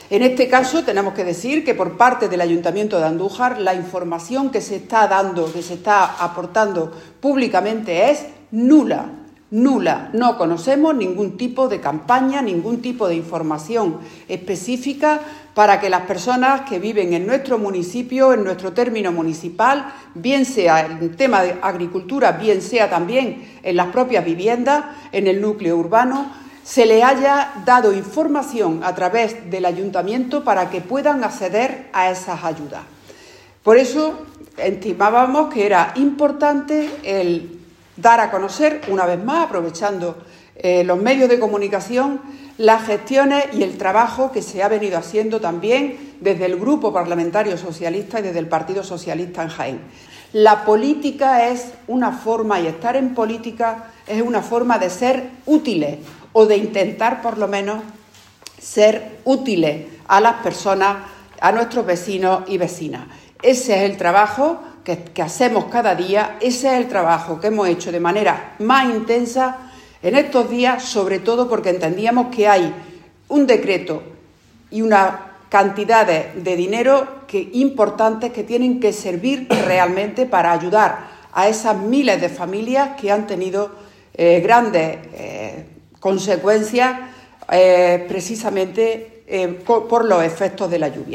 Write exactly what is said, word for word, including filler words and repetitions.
En este caso, tenemos que decir que por parte del Ayuntamiento de Andújar la información que se está dando, que se está aportando públicamente es nula, nula. No conocemos ningún tipo de campaña, ningún tipo de información específica para que las personas que viven en nuestro municipio, en nuestro término municipal, bien sea en el tema de agricultura, bien sea también en las propias viviendas, en el núcleo urbano, se le haya dado información a través del ayuntamiento para que puedan acceder a esas ayudas. Por eso estimábamos que era importante el dar a conocer, una vez más, aprovechando eh, los medios de comunicación, las gestiones y el trabajo que se ha venido haciendo también desde el Grupo Parlamentario Socialista y desde el Partido Socialista en Jaén. La política es una forma, y estar en política es una forma de ser útiles, o de intentar, por lo menos, ser útiles a las personas, a nuestros vecinos y vecinas. Ese es el trabajo que, que hacemos cada día, ese es el trabajo que hemos hecho de manera más intensa en estos días, sobre todo porque entendíamos que hay un decreto y una cantidades de dinero que, importantes que tienen que servir realmente para ayudar a esas miles de familias que han tenido eh, grandes eh, consecuencias eh, precisamente eh, por los efectos de la lluvia.